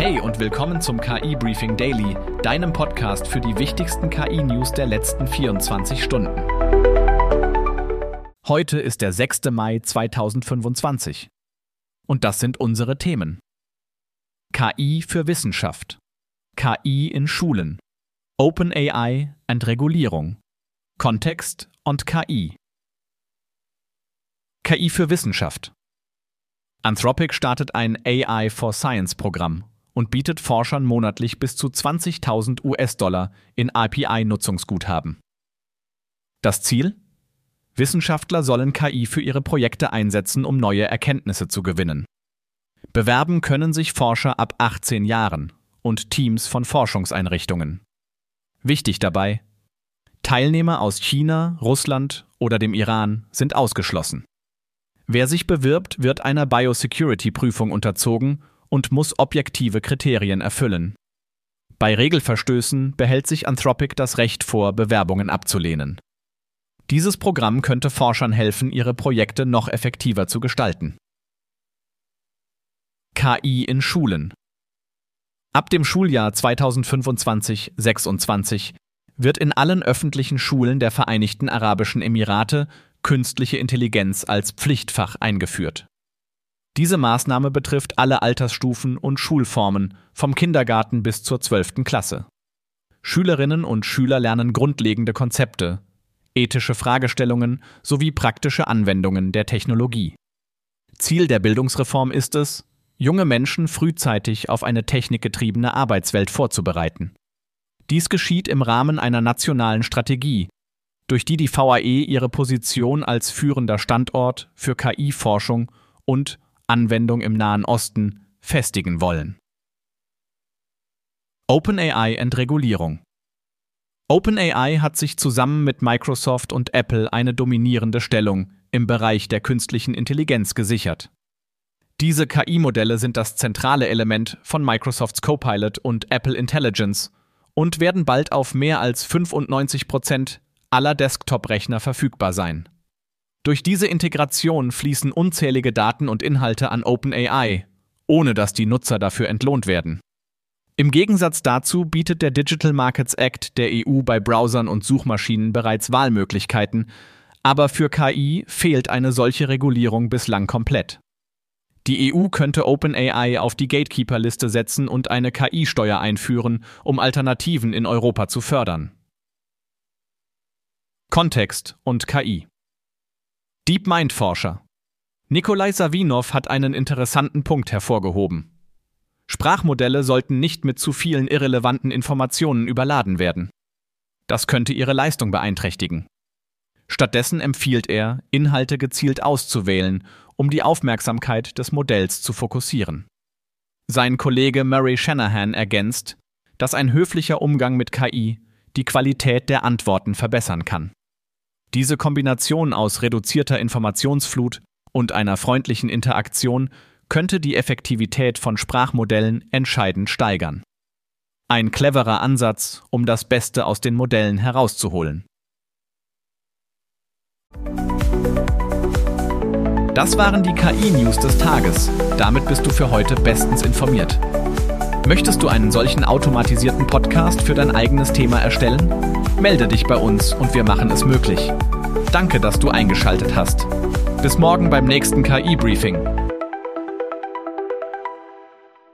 Hey und willkommen zum KI Briefing Daily, deinem Podcast für die wichtigsten KI-News der letzten 24 Stunden. Heute ist der 6. Mai 2025. Und das sind unsere Themen. KI für Wissenschaft. KI in Schulen. OpenAI und Regulierung. Kontext und KI. KI für Wissenschaft. Anthropic startet ein AI for Science Programm und bietet Forschern monatlich bis zu $20.000 in API-Nutzungsguthaben. Das Ziel? Wissenschaftler sollen KI für ihre Projekte einsetzen, um neue Erkenntnisse zu gewinnen. Bewerben können sich Forscher ab 18 Jahren und Teams von Forschungseinrichtungen. Wichtig dabei: Teilnehmer aus China, Russland oder dem Iran sind ausgeschlossen. Wer sich bewirbt, wird einer Biosecurity-Prüfung unterzogen und muss objektive Kriterien erfüllen. Bei Regelverstößen behält sich Anthropic das Recht vor, Bewerbungen abzulehnen. Dieses Programm könnte Forschern helfen, ihre Projekte noch effektiver zu gestalten. KI in Schulen. Ab dem Schuljahr 2025/26 wird in allen öffentlichen Schulen der Vereinigten Arabischen Emirate künstliche Intelligenz als Pflichtfach eingeführt. Diese Maßnahme betrifft alle Altersstufen und Schulformen, vom Kindergarten bis zur 12. Klasse. Schülerinnen und Schüler lernen grundlegende Konzepte, ethische Fragestellungen sowie praktische Anwendungen der Technologie. Ziel der Bildungsreform ist es, junge Menschen frühzeitig auf eine technikgetriebene Arbeitswelt vorzubereiten. Dies geschieht im Rahmen einer nationalen Strategie, durch die VAE ihre Position als führender Standort für KI-Forschung und Anwendung im Nahen Osten festigen wollen. OpenAI und Regulierung. OpenAI hat sich zusammen mit Microsoft und Apple eine dominierende Stellung im Bereich der künstlichen Intelligenz gesichert. Diese KI-Modelle sind das zentrale Element von Microsofts Copilot und Apple Intelligence und werden bald auf mehr als 95% aller Desktop-Rechner verfügbar sein. Durch diese Integration fließen unzählige Daten und Inhalte an OpenAI, ohne dass die Nutzer dafür entlohnt werden. Im Gegensatz dazu bietet der Digital Markets Act der EU bei Browsern und Suchmaschinen bereits Wahlmöglichkeiten, aber für KI fehlt eine solche Regulierung bislang komplett. Die EU könnte OpenAI auf die Gatekeeper-Liste setzen und eine KI-Steuer einführen, um Alternativen in Europa zu fördern. Kontext und KI. DeepMind-Forscher. Nikolai Savinow hat einen interessanten Punkt hervorgehoben. Sprachmodelle sollten nicht mit zu vielen irrelevanten Informationen überladen werden. Das könnte ihre Leistung beeinträchtigen. Stattdessen empfiehlt er, Inhalte gezielt auszuwählen, um die Aufmerksamkeit des Modells zu fokussieren. Sein Kollege Murray Shanahan ergänzt, dass ein höflicher Umgang mit KI die Qualität der Antworten verbessern kann. Diese Kombination aus reduzierter Informationsflut und einer freundlichen Interaktion könnte die Effektivität von Sprachmodellen entscheidend steigern. Ein cleverer Ansatz, um das Beste aus den Modellen herauszuholen. Das waren die KI-News des Tages. Damit bist du für heute bestens informiert. Möchtest du einen solchen automatisierten Podcast für dein eigenes Thema erstellen? Melde dich bei uns und wir machen es möglich. Danke, dass du eingeschaltet hast. Bis morgen beim nächsten KI-Briefing.